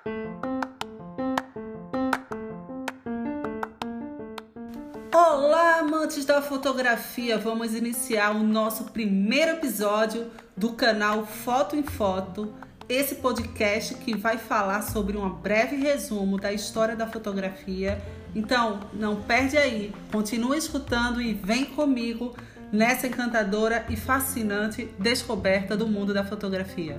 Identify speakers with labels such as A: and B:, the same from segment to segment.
A: Olá, amantes da fotografia! Vamos iniciar o nosso primeiro episódio do canal Foto em Foto, esse podcast que vai falar sobre um breve resumo da história da fotografia. Então, não perde aí, continua escutando e vem comigo nessa encantadora e fascinante descoberta do mundo da fotografia.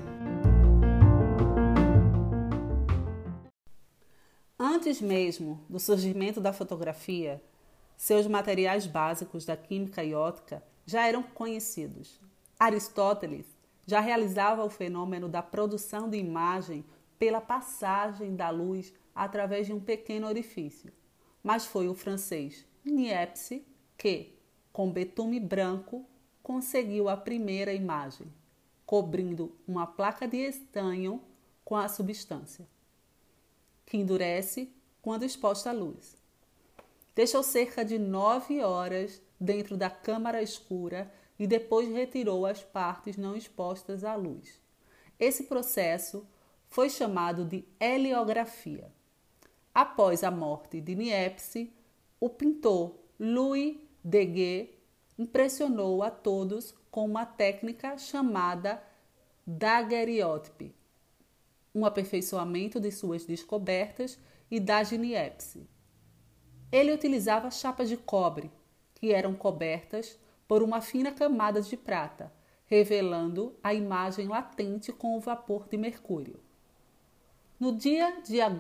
A: Antes mesmo do surgimento da fotografia, seus materiais básicos da química e ótica já eram conhecidos. Aristóteles já realizava o fenômeno da produção de imagem pela passagem da luz através de um pequeno orifício. Mas foi o francês Niepce que, com betume branco, conseguiu a primeira imagem, cobrindo uma placa de estanho com a substância, que endurece quando exposta à luz. Deixou cerca de 9 horas dentro da câmara escura e depois retirou as partes não expostas à luz. Esse processo foi chamado de heliografia. Após a morte de Niepce, o pintor Louis Daguerre impressionou a todos com uma técnica chamada daguerreotipe, um aperfeiçoamento de suas descobertas e das de Niepce. Ele utilizava chapas de cobre, que eram cobertas por uma fina camada de prata, revelando a imagem latente com o vapor de mercúrio. No dia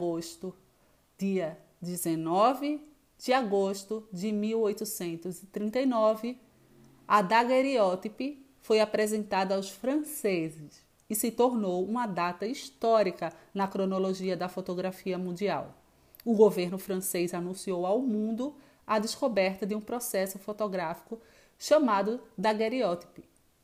A: 19 de agosto de 1839, a daguerreotipe foi apresentada aos franceses e se tornou uma data histórica na cronologia da fotografia mundial. O governo francês anunciou ao mundo a descoberta de um processo fotográfico chamado daguerreotipe.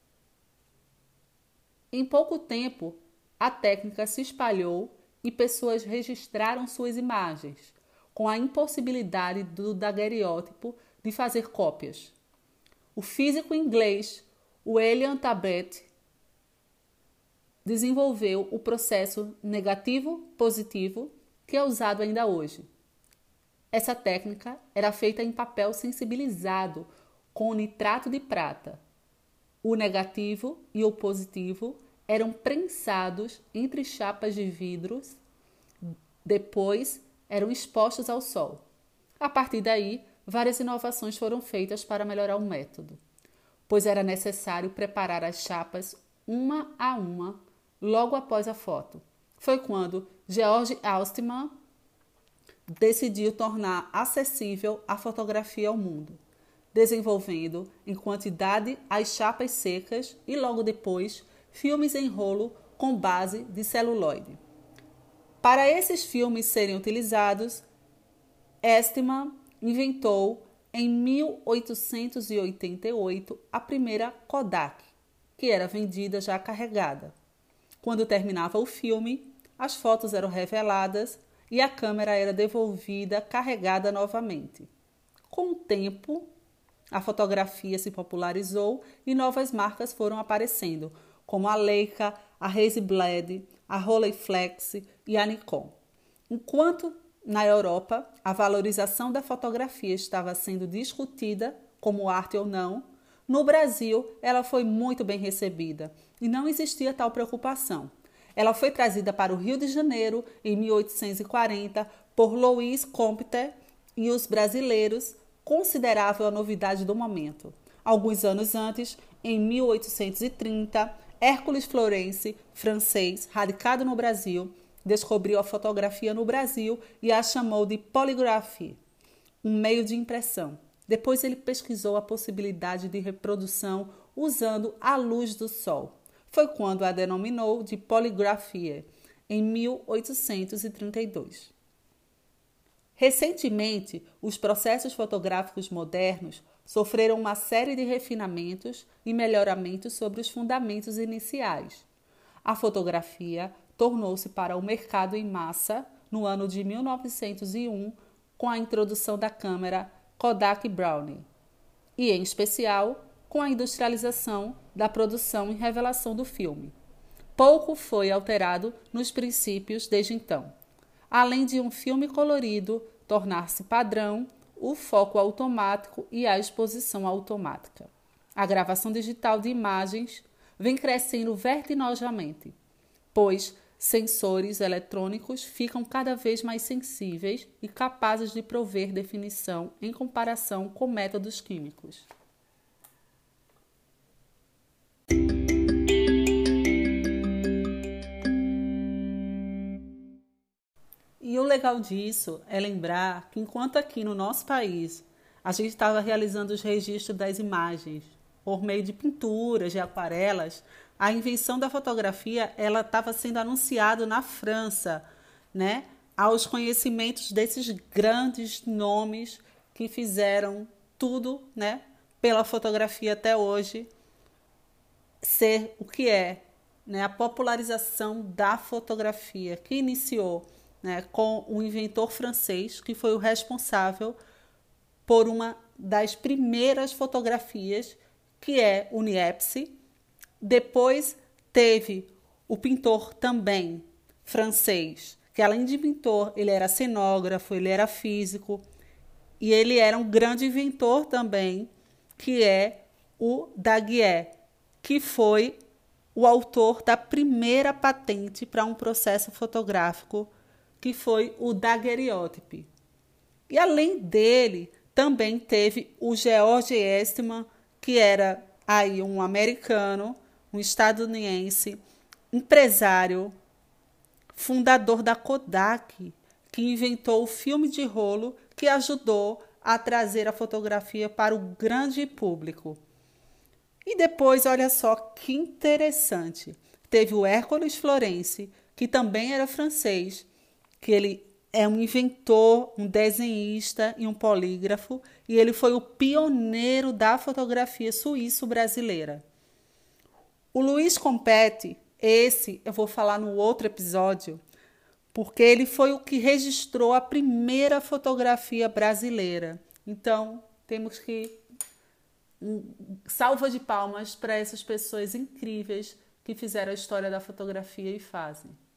A: Em pouco tempo, a técnica se espalhou e pessoas registraram suas imagens, com a impossibilidade do daguerreótipo de fazer cópias. O físico inglês William Thabet desenvolveu o processo negativo-positivo, que é usado ainda hoje. Essa técnica era feita em papel sensibilizado com nitrato de prata. O negativo e o positivo eram prensados entre chapas de vidros, depois eram expostos ao sol. A partir daí, várias inovações foram feitas para melhorar o método, pois era necessário preparar as chapas uma a uma logo após a foto. Foi quando Georg Eastman decidiu tornar acessível a fotografia ao mundo, desenvolvendo em quantidade as chapas secas e logo depois filmes em rolo com base de celuloide. Para esses filmes serem utilizados, Eastman inventou em 1888 a primeira Kodak, que era vendida já carregada. Quando terminava o filme, as fotos eram reveladas e a câmera era devolvida carregada novamente. Com o tempo, a fotografia se popularizou e novas marcas foram aparecendo, como a Leica, a Hasselblad, a Rolleiflex e a Nikon. Enquanto na Europa a valorização da fotografia estava sendo discutida como arte ou não, no Brasil ela foi muito bem recebida e não existia tal preocupação. Ela foi trazida para o Rio de Janeiro em 1840 por Louis Compte e os brasileiros consideravam a novidade do momento. Alguns anos antes, em 1830, Hércules Florence, francês, radicado no Brasil, descobriu a fotografia no Brasil e a chamou de poligraphie, um meio de impressão. Depois ele pesquisou a possibilidade de reprodução usando a luz do sol. Foi quando a denominou de poligraphie, em 1832. Recentemente, os processos fotográficos modernos sofreram uma série de refinamentos e melhoramentos sobre os fundamentos iniciais. A fotografia tornou-se para o mercado em massa no ano de 1901 com a introdução da câmera Kodak Brownie e, em especial, com a industrialização da produção e revelação do filme. Pouco foi alterado nos princípios desde então. além de um filme colorido tornar-se padrão, o foco automático e a exposição automática. A gravação digital de imagens vem crescendo vertiginosamente, pois sensores eletrônicos ficam cada vez mais sensíveis e capazes de prover definição em comparação com métodos químicos. E o legal disso é lembrar que enquanto aqui no nosso país a gente estava realizando os registros das imagens por meio de pinturas, de aquarelas, a invenção da fotografia ela estava sendo anunciada na França, né? Aos conhecimentos desses grandes nomes que fizeram tudo, né? Pela fotografia até hoje ser o que é, né? A popularização da fotografia que iniciou, né, com o inventor francês, que foi o responsável por uma das primeiras fotografias, que é o Niepce. Depois teve o pintor também francês, que além de pintor, ele era cenógrafo, ele era físico, e ele era um grande inventor também, que é o Daguerre, que foi o autor da primeira patente para um processo fotográfico, que foi o daguerreotipe. E além dele, também teve o George Eastman, que era aí um americano, um estadunidense, empresário, fundador da Kodak, que inventou o filme de rolo que ajudou a trazer a fotografia para o grande público. E depois, olha só que interessante, teve o Hércules Florence, que também era francês, que ele é um inventor, um desenhista e um polígrafo, e ele foi o pioneiro da fotografia suíço-brasileira. O Luiz Compete, esse eu vou falar no outro episódio, porque ele foi o que registrou a primeira fotografia brasileira. Então, temos que salva de palmas para essas pessoas incríveis que fizeram a história da fotografia e fazem.